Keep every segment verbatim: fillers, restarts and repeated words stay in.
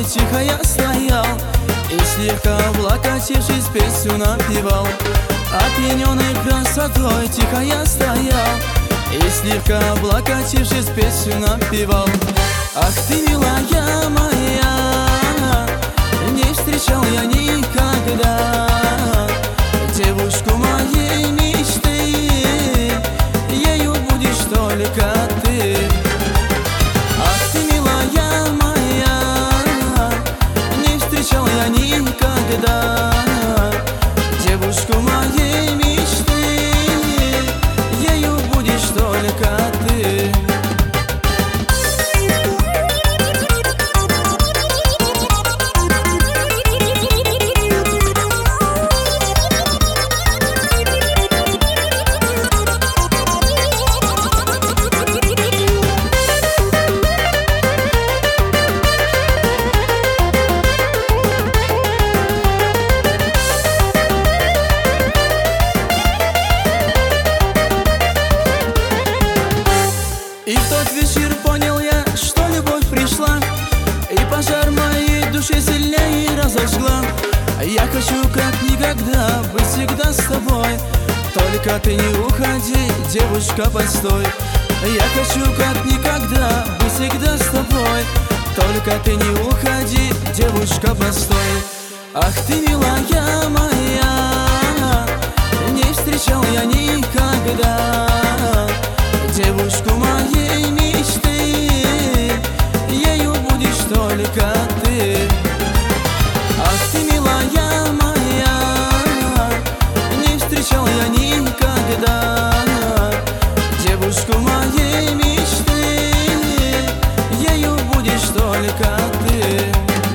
тихо я стоял и слегка облокотившись песню напевал. Опьянённый красотой тихо я стоял и слегка облокотившись песню напевал. Ах ты, милая моя, не встречал я никогда девушку моей мечты, ею будешь только ты. Ах ты, милая моя, не встречал я никогда девушку моей мечты, ею будешь только ты. И в тот вечер понял я, что любовь пришла, и пожар моей души сильнее разожгла. Я хочу как никогда быть всегда с тобой, только ты не уходи, девушка, постой. Я хочу как никогда быть всегда с тобой, только ты не уходи, девушка, постой. Ах ты, милая моя, не встречал я никогда девушку моей мечты, ею будешь только ты. Ах ты, милая моя, не встречал я никогда девушку моей мечты, ею будешь только ты.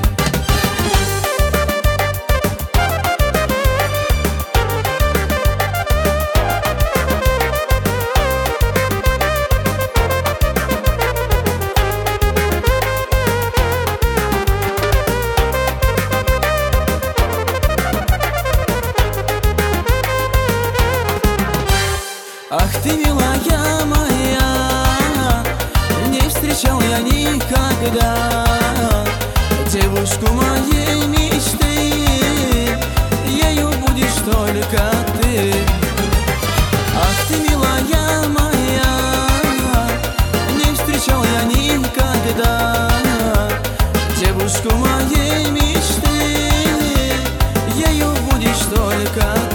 Ах ты, милая моя, не встречал я никогда девушку моей мечты, ею будешь только ты. Ах ты, милая моя, не встречал я никогда девушку моей мечты, ею будешь только ты.